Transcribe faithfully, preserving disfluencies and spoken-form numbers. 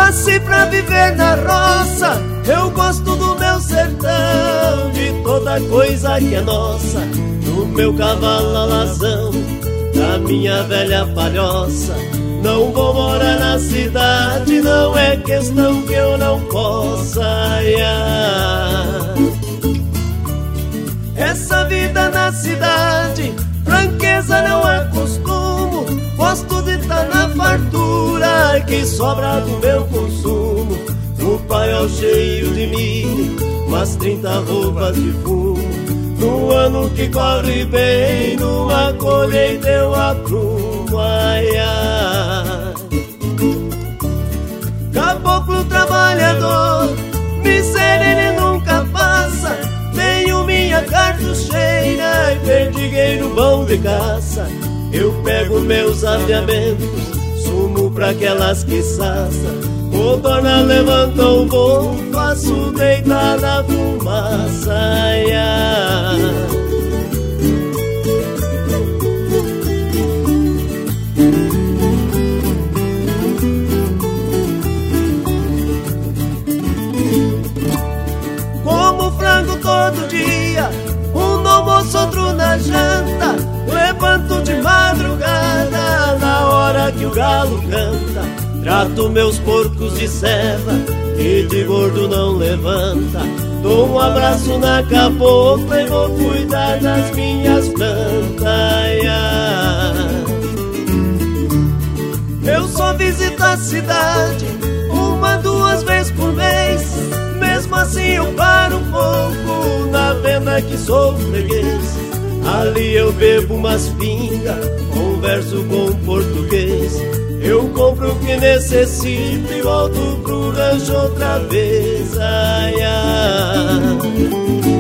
Nasci pra viver na roça, eu gosto do meu sertão, de toda coisa que é nossa, do meu cavalo alazão, da minha velha palhoça. Não vou morar na cidade, não é questão que eu não possa. Ai, ai. Essa vida na cidade, franqueza não é costumo. Gosto de estar na fartura que sobra do meu consumo. No paiol cheio de milho, umas trinta roupas de fumo. No ano que corre bem, numa colheita eu aprumo. Ai, ai. Caboclo trabalhador, miséria ele nunca passa. Tenho minha cartucheira e perdigueiro bom de caça. Eu pego meus aviamentos, sumo pra aquelas que saça. Codorna levanta o voo, faço deitar na fumaça. Ai, ai. Como frango todo dia, um no almoço, outro na janta. Levanto de madrugada, na hora que o galo canta. Trato meus porcos de ceva, que de gordo não levanta. Dou um abraço na cabocla e vou cuidar das minhas plantas. Ai, ai. Eu só visito a cidade uma, duas vezes por mês. Mesmo assim eu paro um pouco na venda que sou freguês. Ali eu bebo umas pingas, converso com português. Eu compro o que necessito e volto pro rancho outra vez. Ai, ai.